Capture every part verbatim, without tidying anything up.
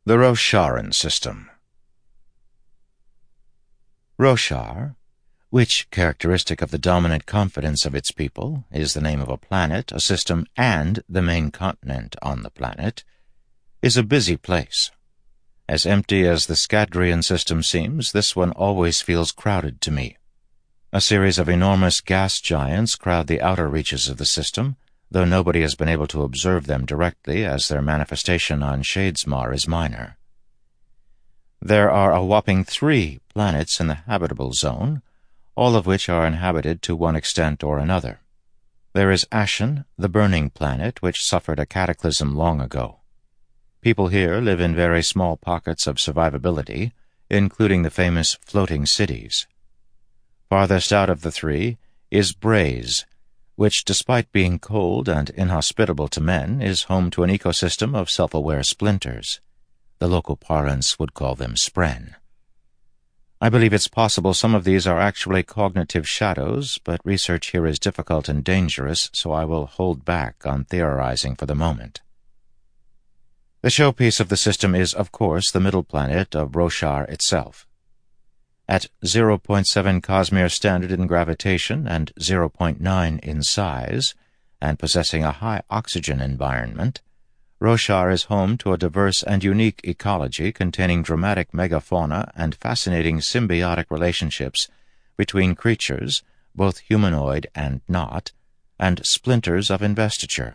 The Rosharan System. Roshar, which, characteristic of the dominant confidence of its people, is the name of a planet, a system, and the main continent on the planet, is a busy place. As empty as the Scadrian system seems, this one always feels crowded to me. A series of enormous gas giants crowd the outer reaches of the system, though nobody has been able to observe them directly, as their manifestation on Shadesmar is minor. There are a whopping three planets in the habitable zone, all of which are inhabited to one extent or another. There is Ashen, the burning planet, which suffered a cataclysm long ago. People here live in very small pockets of survivability, including the famous floating cities. Farthest out of the three is Braze, which, despite being cold and inhospitable to men, is home to an ecosystem of self-aware splinters. The local parlance would call them spren. I believe it's possible some of these are actually cognitive shadows, but research here is difficult and dangerous, so I will hold back on theorizing for the moment. The showpiece of the system is, of course, the middle planet of Roshar itself. At zero point seven Cosmere Standard in gravitation and zero point nine in size, and possessing a high oxygen environment, Roshar is home to a diverse and unique ecology containing dramatic megafauna and fascinating symbiotic relationships between creatures, both humanoid and not, and splinters of investiture.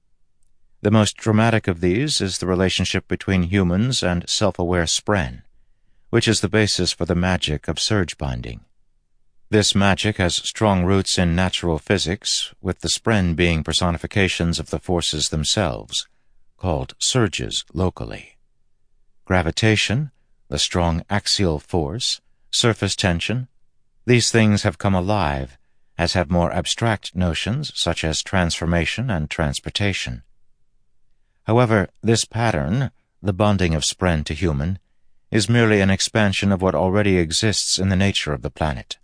The most dramatic of these is the relationship between humans and self-aware spren, which is the basis for the magic of surge binding. This magic has strong roots in natural physics, with the spren being personifications of the forces themselves, called surges locally. Gravitation, the strong axial force, surface tension, these things have come alive, as have more abstract notions such as transformation and transportation. However, this pattern, the bonding of spren to human, is merely an expansion of what already exists in the nature of the planet.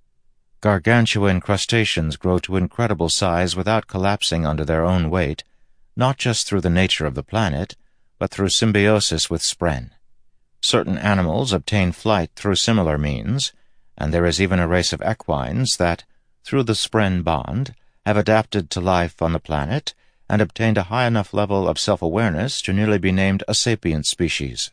Gargantuan crustaceans grow to incredible size without collapsing under their own weight, not just through the nature of the planet, but through symbiosis with spren. Certain animals obtain flight through similar means, and there is even a race of equines that, through the spren bond, have adapted to life on the planet and obtained a high enough level of self-awareness to nearly be named a sapient species.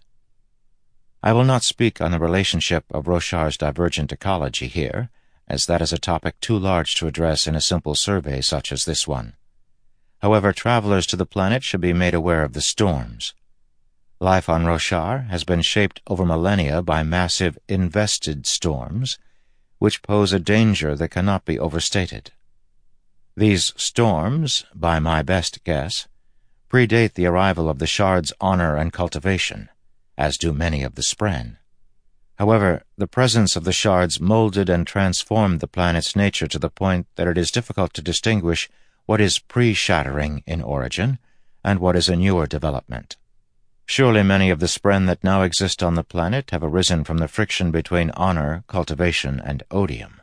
I will not speak on the relationship of Roshar's divergent ecology here, as that is a topic too large to address in a simple survey such as this one. However, travelers to the planet should be made aware of the storms. Life on Roshar has been shaped over millennia by massive invested storms, which pose a danger that cannot be overstated. These storms, by my best guess, predate the arrival of the Shard's honor and cultivation, as do many of the spren. However, the presence of the Shards molded and transformed the planet's nature to the point that it is difficult to distinguish what is pre-shattering in origin and what is a newer development. Surely many of the spren that now exist on the planet have arisen from the friction between honor, cultivation, and odium.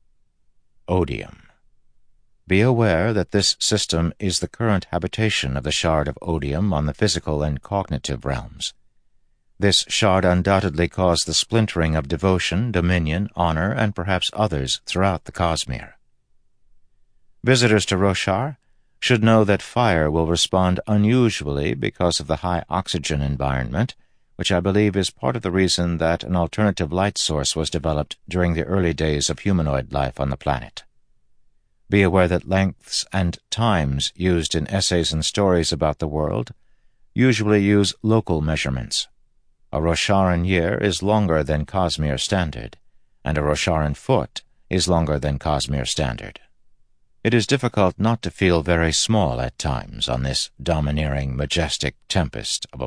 Odium. Be aware that this system is the current habitation of the Shard of Odium on the physical and cognitive realms. This shard undoubtedly caused the splintering of devotion, dominion, honor, and perhaps others throughout the Cosmere. Visitors to Roshar should know that fire will respond unusually because of the high oxygen environment, which I believe is part of the reason that an alternative light source was developed during the early days of humanoid life on the planet. Be aware that lengths and times used in essays and stories about the world usually use local measurements. A Rosharan year is longer than Cosmere Standard, and a Rosharan foot is longer than Cosmere Standard. It is difficult not to feel very small at times on this domineering, majestic tempest of a